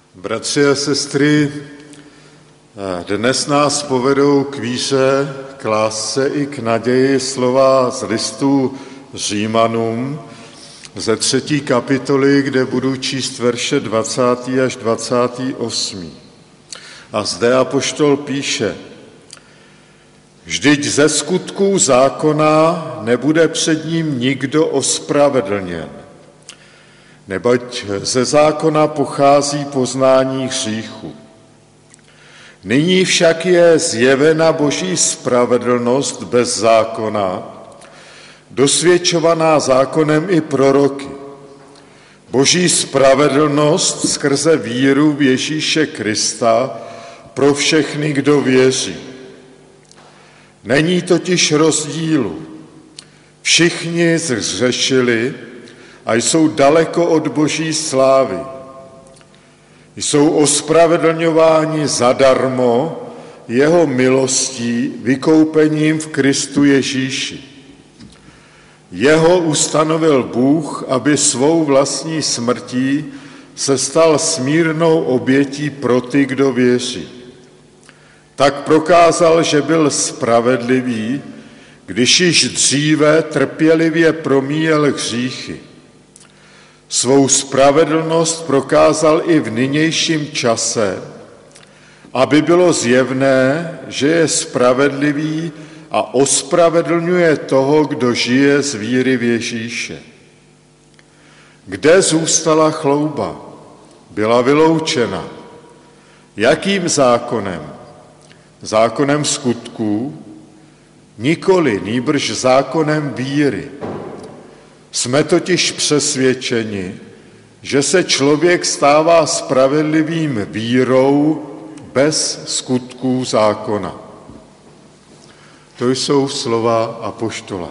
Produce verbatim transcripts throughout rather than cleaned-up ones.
Bratři a sestry, dnes nás povedou k víře, k lásce i k naději slova z listu Římanům ze třetí kapitoly, kde budu číst verše dvacátý až dvacátý osmý. A zde apoštol píše: Vždyť ze skutků zákona nebude před ním nikdo ospravedlněn, neboť ze zákona pochází poznání hříchu. Nyní však je zjevena Boží spravedlnost bez zákona, dosvědčovaná zákonem i proroky. Boží spravedlnost skrze víru v Ježíše Krista pro všechny, kdo věří. Není totiž rozdílu. Všichni zhřešili a jsou daleko od Boží slávy. Jsou ospravedlňováni zadarmo jeho milostí, vykoupením v Kristu Ježíši. Jeho ustanovil Bůh, aby svou vlastní smrtí se stal smírnou obětí pro ty, kdo věří. Tak prokázal, že byl spravedlivý, když již dříve trpělivě promíjel hříchy. Svou spravedlnost prokázal i v nynějším čase, aby bylo zjevné, že je spravedlivý a ospravedlňuje toho, kdo žije z víry v Ježíše. Kde zůstala chlouba? Byla vyloučena. Jakým zákonem? Zákonem skutků? Nikoli, nýbrž zákonem víry. Jsme totiž přesvědčeni, že se člověk stává spravedlivým vírou bez skutků zákona. To jsou slova apoštola.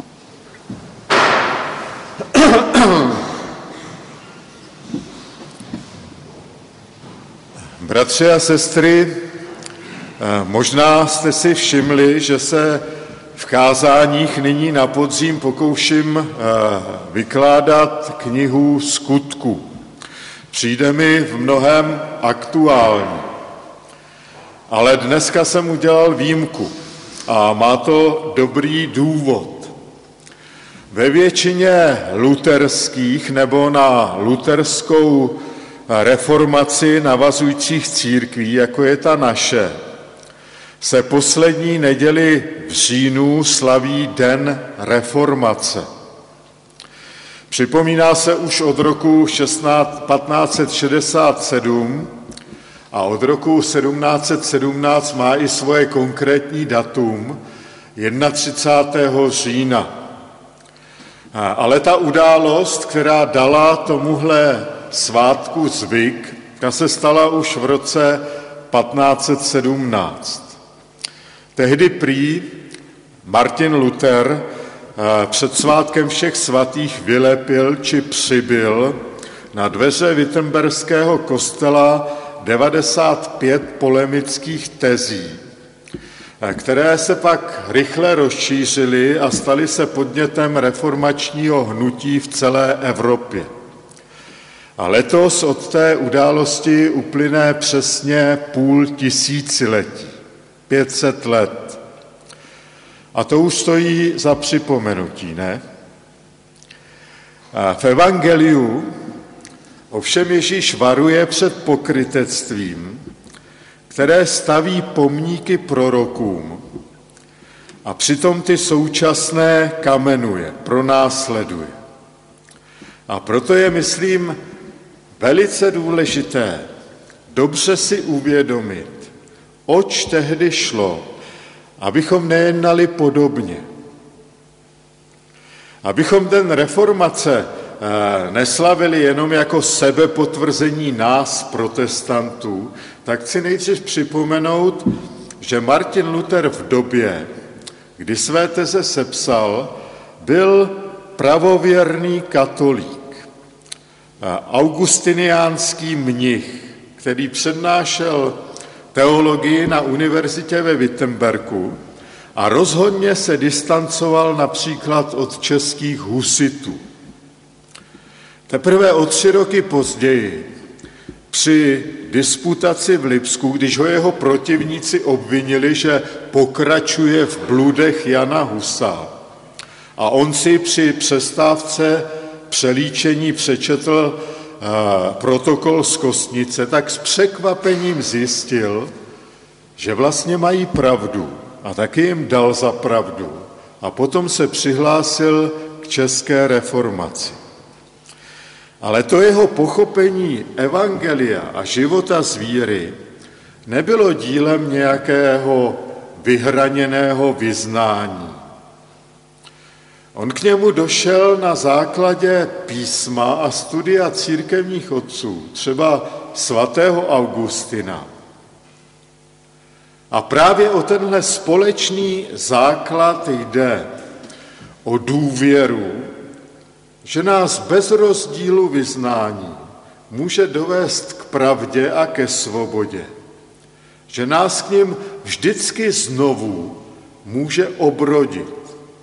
Bratři a sestry, možná jste si všimli, že se v kázáních nyní na podzim pokouším vykládat knihu Skutků. Přijde mi v mnohém aktuální. Ale dneska jsem udělal výjimku a má to dobrý důvod. Ve většině luterských nebo na luterskou reformaci navazujících církví, jako je ta naše, se poslední neděli v říjnu slaví Den reformace. Připomíná se už od roku patnáct set šedesát sedm a od roku sedmnáct set sedmnáct má i svoje konkrétní datum, třicátého prvního října. Ale ta událost, která dala tomuhle svátku zvyk, ta se stala už v roce patnáct set sedmnáct. Tehdy prý Martin Luther před svátkem všech svatých vylepil či přibyl na dveře wittenberského kostela devadesát pět polemických tezí, které se pak rychle rozšířily a staly se podnětem reformačního hnutí v celé Evropě. A letos od té události uplyne přesně půl tisíciletí, pět set let. A to už stojí za připomenutí, ne? A v evangeliu ovšem Ježíš varuje před pokrytectvím, které staví pomníky prorokům a přitom ty současné kamenuje, pronásleduje. A proto je, myslím, velice důležité dobře si uvědomit, oč tehdy šlo, abychom nejednali podobně. Abychom den reformace neslavili jenom jako sebepotvrzení nás, protestantů, tak chci nejdřív připomenout, že Martin Luther v době, kdy své teze sepsal, byl pravověrný katolík, augustiniánský mnich, který přednášel teologii na univerzitě ve Wittenbergu a rozhodně se distancoval například od českých husitů. Teprve o tři roky později při disputaci v Lipsku, když ho jeho protivníci obvinili, že pokračuje v bludech Jana Husa. A on si při přestávce přelíčení přečetl uh, protokol z Kostnice, tak s překvapením zjistil, že vlastně mají pravdu a taky jim dal za pravdu. A potom se přihlásil k české reformaci. Ale to jeho pochopení evangelia a života z víry nebylo dílem nějakého vyhraněného vyznání. On k němu došel na základě písma a studia církevních otců, třeba svatého Augustina. A právě o tenhle společný základ jde, o důvěru, že nás bez rozdílu vyznání může dovést k pravdě a ke svobodě, že nás k nim vždycky znovu může obrodit.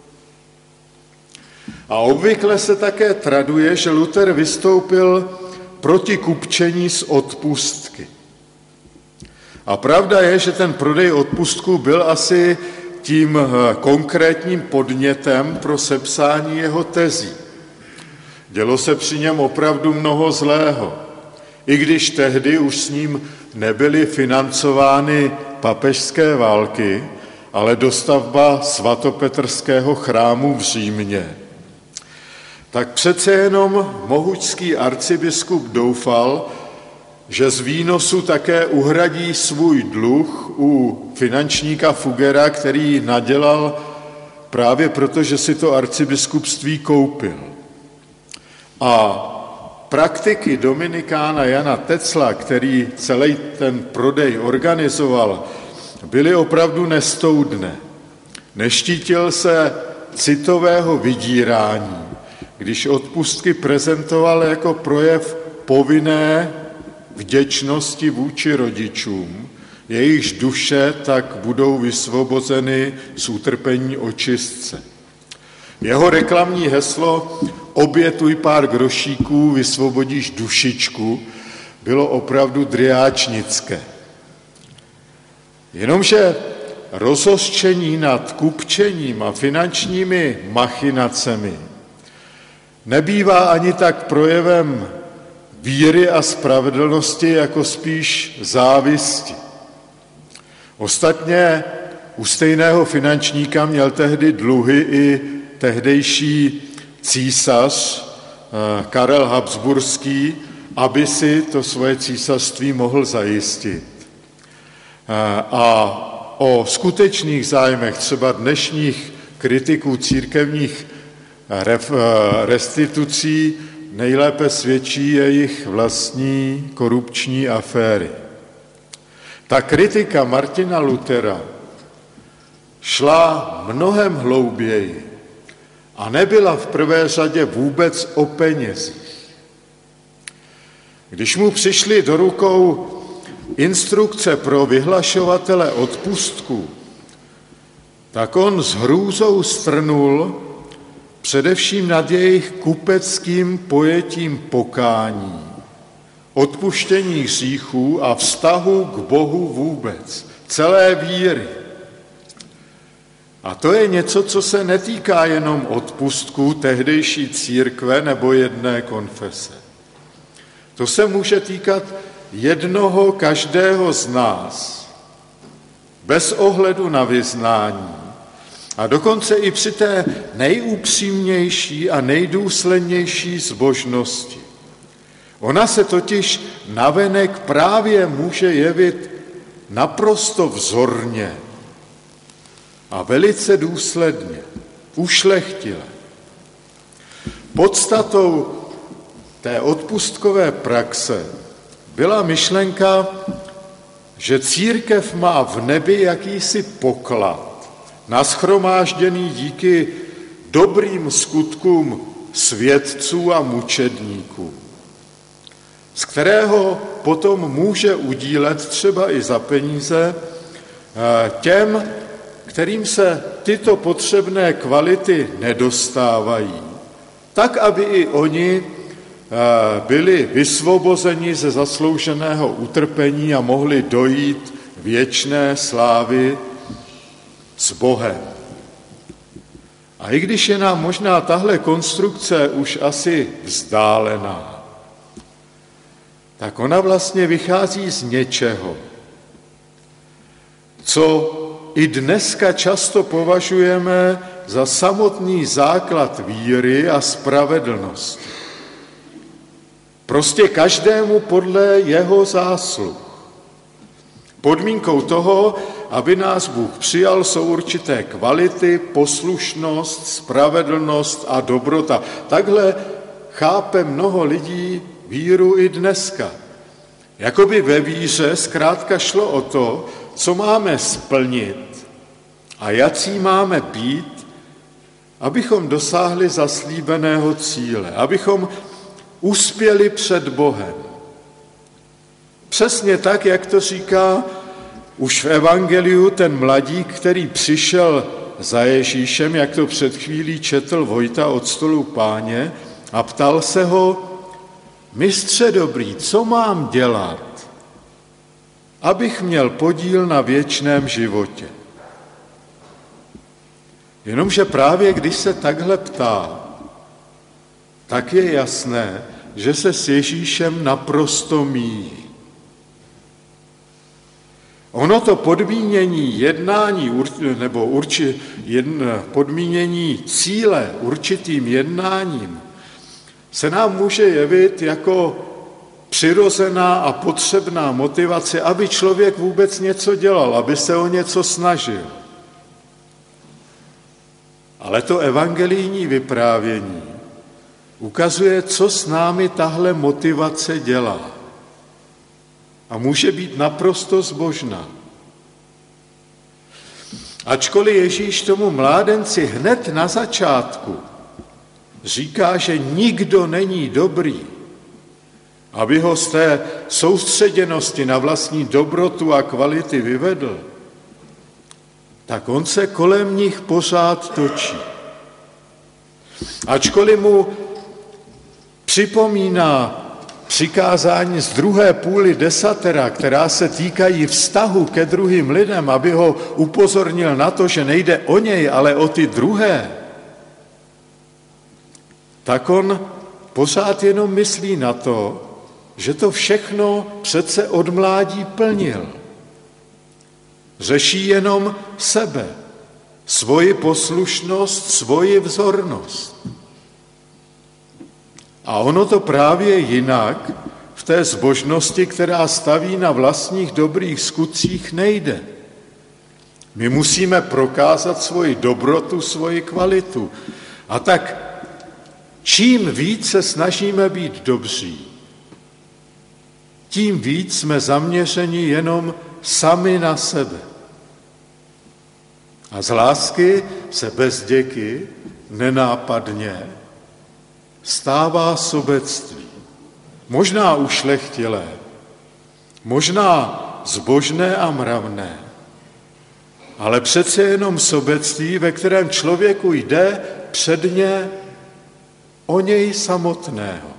A obvykle se také traduje, že Luther vystoupil proti kupčení s odpustky. A pravda je, že ten prodej odpustků byl asi tím konkrétním podnětem pro sepsání jeho tezí. Dělo se při něm opravdu mnoho zlého, i když tehdy už s ním nebyly financovány papežské války, ale dostavba svatopetrského chrámu v Římě. Tak přece jenom mohučský arcibiskup doufal, že z výnosu také uhradí svůj dluh u finančníka Fugera, který nadělal právě proto, že si to arcibiskupství koupil. A praktiky dominikána Jana Tecla, který celý ten prodej organizoval, byly opravdu nestoudné. Neštítil se citového vydírání, když odpustky prezentoval jako projev povinné vděčnosti vůči rodičům, jejichž duše tak budou vysvobozeny z utrpení očistce. Jeho reklamní heslo obětuj pár grošíků, vysvobodíš dušičku, bylo opravdu driáčnické. Jenomže rozhořčení nad kupčením a finančními machinacemi nebývá ani tak projevem víry a spravedlnosti, jako spíš závisti. Ostatně u stejného finančníka měl tehdy dluhy i tehdejší císař Karel Habsburský, aby si to svoje císařství mohl zajistit. A o skutečných zájmech třeba dnešních kritiků církevních restitucí nejlépe svědčí jejich vlastní korupční aféry. Ta kritika Martina Luthera šla mnohem hlouběji a nebyla v prvé řadě vůbec o penězích. Když mu přišly do rukou instrukce pro vyhlašovatele odpustků, tak on s hrůzou strnul především nad jejich kupeckým pojetím pokání, odpuštění hříchů a vztahu k Bohu vůbec, celé víry. A to je něco, co se netýká jenom odpustků tehdejší církve nebo jedné konfese. To se může týkat jednoho každého z nás, bez ohledu na vyznání, a dokonce i při té nejupřímnější a nejdůslednější zbožnosti. Ona se totiž navenek právě může jevit naprosto vzorně a velice důsledně, ušlechtile. Podstatou té odpustkové praxe byla myšlenka, že církev má v nebi jakýsi poklad, nashromážděný díky dobrým skutkům světců a mučedníků, z kterého potom může udílet třeba i za peníze těm, kterým se tyto potřebné kvality nedostávají, tak, aby i oni byli vysvobozeni ze zaslouženého utrpení a mohli dojít věčné slávy s Bohem. A i když je nám možná tahle konstrukce už asi vzdálená, tak ona vlastně vychází z něčeho, co i dneska často považujeme za samotný základ víry a spravedlnosti. Prostě každému podle jeho zásluh. Podmínkou toho, aby nás Bůh přijal, jsou určité kvality, poslušnost, spravedlnost a dobrota. Takhle chápe mnoho lidí víru i dneska. Jakoby ve víře zkrátka šlo o to, co máme splnit a jací máme být, abychom dosáhli zaslíbeného cíle, abychom uspěli před Bohem. Přesně tak, jak to říká už v evangeliu ten mladík, který přišel za Ježíšem, jak to před chvílí četl Vojta od stolu Páně, a ptal se ho: Mistře dobrý, co mám dělat, abych měl podíl na věčném životě? Jenomže právě když se takhle ptá, tak je jasné, že se s Ježíšem naprosto míjí. Ono to podmínění jednání, nebo urči, jedn, podmínění cíle určitým jednáním se nám může jevit jako přirozená a potřebná motivace, aby člověk vůbec něco dělal, aby se o něco snažil. Ale to evangelijní vyprávění ukazuje, co s námi tahle motivace dělá. A může být naprosto zbožná. Ačkoliv Ježíš tomu mládenci hned na začátku říká, že nikdo není dobrý, aby ho z té soustředěnosti na vlastní dobrotu a kvality vyvedl, tak on se kolem nich pořád točí. Ačkoliv mu připomíná přikázání z druhé půly desatera, která se týkají vztahu ke druhým lidem, aby ho upozornil na to, že nejde o něj, ale o ty druhé, tak on pořád jenom myslí na to, že to všechno přece od mládí plnil. Řeší jenom sebe, svoji poslušnost, svoji vzornost. A ono to právě jinak v té zbožnosti, která staví na vlastních dobrých skutcích, nejde. My musíme prokázat svoji dobrotu, svoji kvalitu. A tak čím víc se snažíme být dobří, tím víc jsme zaměřeni jenom sami na sebe. A z lásky se bez děky nenápadně stává sobectví. Možná ušlechtilé, možná zbožné a mravné, ale přece jenom sobectví, ve kterém člověku jde předně o něj samotného.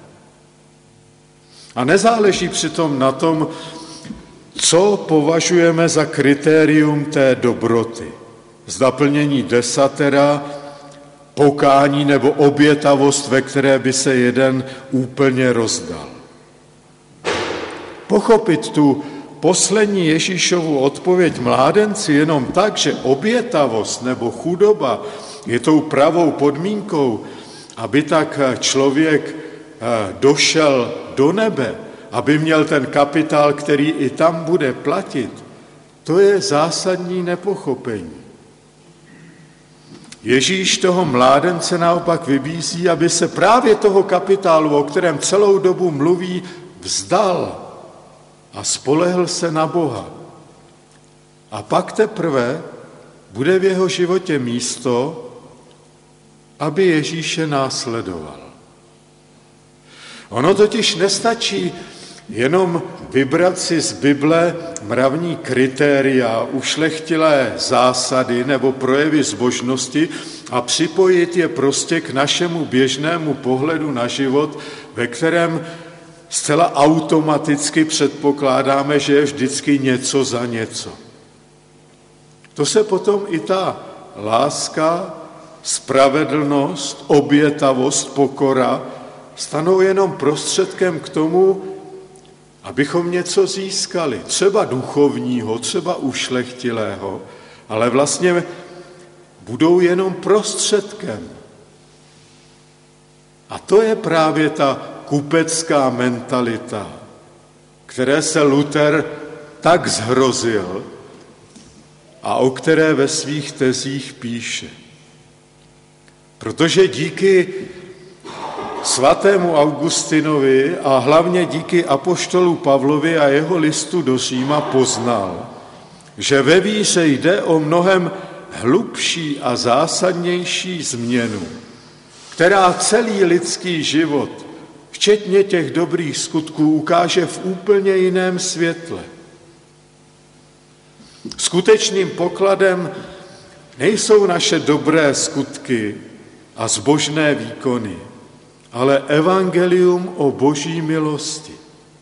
A nezáleží přitom na tom, co považujeme za kritérium té dobroty. Zda plnění desatera, pokání nebo obětavost, ve které by se jeden úplně rozdal. Pochopit tu poslední Ježíšovu odpověď mládenci jenom tak, že obětavost nebo chudoba je tou pravou podmínkou, aby tak člověk došel do nebe, aby měl ten kapitál, který i tam bude platit, to je zásadní nepochopení. Ježíš toho mládence naopak vybízí, aby se právě toho kapitálu, o kterém celou dobu mluví, vzdal a spolehl se na Boha. A pak teprve bude v jeho životě místo, aby Ježíše následoval. Ono totiž nestačí jenom vybrat si z Bible mravní kritéria, ušlechtilé zásady nebo projevy zbožnosti a připojit je prostě k našemu běžnému pohledu na život, ve kterém zcela automaticky předpokládáme, že je vždycky něco za něco. To se potom i ta láska, spravedlnost, obětavost, pokora stanou jenom prostředkem k tomu, abychom něco získali, třeba duchovního, třeba ušlechtilého, ale vlastně budou jenom prostředkem. A to je právě ta kupecká mentalita, které se Luther tak zhrozil a o které ve svých tezích píše. Protože díky svatému Augustinovi a hlavně díky apoštolu Pavlovi a jeho listu do Říma poznal, že ve víře jde o mnohem hlubší a zásadnější změnu, která celý lidský život, včetně těch dobrých skutků, ukáže v úplně jiném světle. Skutečným pokladem nejsou naše dobré skutky a zbožné výkony, ale evangelium o boží milosti.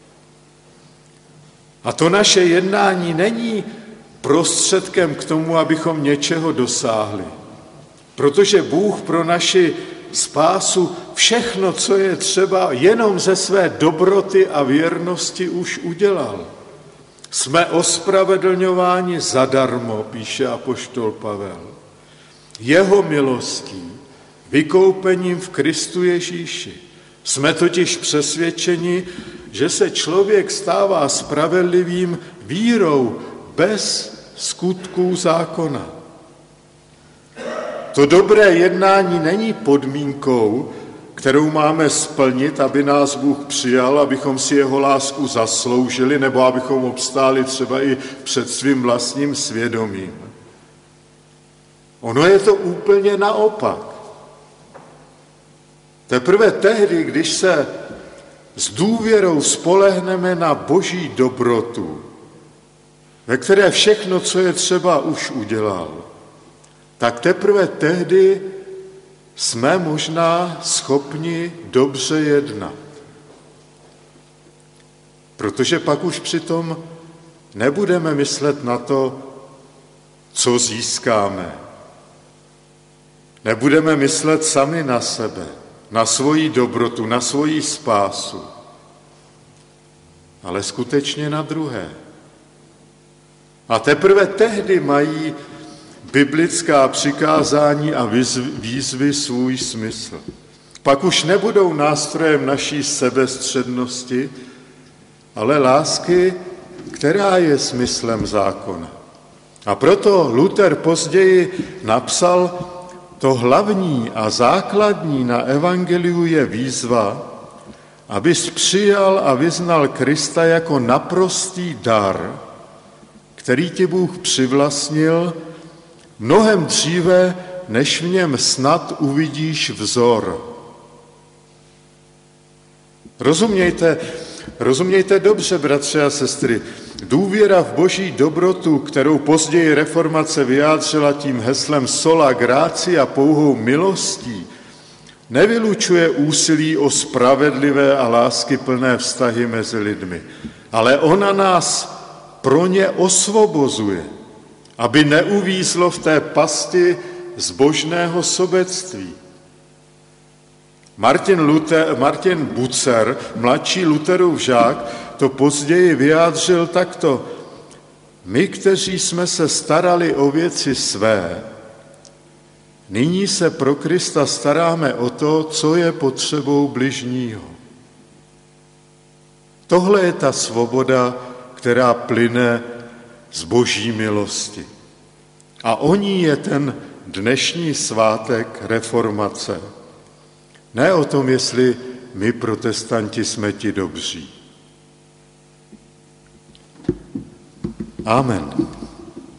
A to naše jednání není prostředkem k tomu, abychom něčeho dosáhli, protože Bůh pro naši spásu všechno, co je třeba, jenom ze své dobroty a věrnosti už udělal. Jsme ospravedlňováni zadarmo, píše apoštol Pavel, jeho milostí, vykoupením v Kristu Ježíši. Jsme totiž přesvědčeni, že se člověk stává spravedlivým vírou bez skutků zákona. To dobré jednání není podmínkou, kterou máme splnit, aby nás Bůh přijal, abychom si jeho lásku zasloužili, nebo abychom obstáli třeba i před svým vlastním svědomím. Ono je to úplně naopak. Teprve tehdy, když se s důvěrou spolehneme na boží dobrotu, ve které všechno, co je třeba, už udělal, tak teprve tehdy jsme možná schopni dobře jednat. Protože pak už přitom nebudeme myslet na to, co získáme. Nebudeme myslet sami na sebe, na svoji dobrotu, na svoji spásu, ale skutečně na druhé. A teprve tehdy mají biblická přikázání a výzvy svůj smysl. Pak už nebudou nástrojem naší sebestřednosti, ale lásky, která je smyslem zákona. A proto Luther později napsal, to hlavní a základní na evangeliu je výzva, abys přijal a vyznal Krista jako naprostý dar, který ti Bůh přivlastnil mnohem dříve, než v něm snad uvidíš vzor. Rozumějte, rozumějte dobře, bratři a sestry, důvěra v boží dobrotu, kterou později reformace vyjádřila tím heslem sola gratia pouhou milostí, nevylučuje úsilí o spravedlivé a láskyplné vztahy mezi lidmi, ale ona nás pro ně osvobozuje, aby neuvízlo v té pasti zbožného sobectví. Martin, Luther, Martin Bucer, mladší Lutherův žák, to později vyjádřil takto. My, kteří jsme se starali o věci své, nyní se pro Krista staráme o to, co je potřebou bližního. Tohle je ta svoboda, která plyne z boží milosti. A o ní je ten dnešní svátek reformace. Ne o tom, jestli my, protestanti, jsme ti dobří. Amen.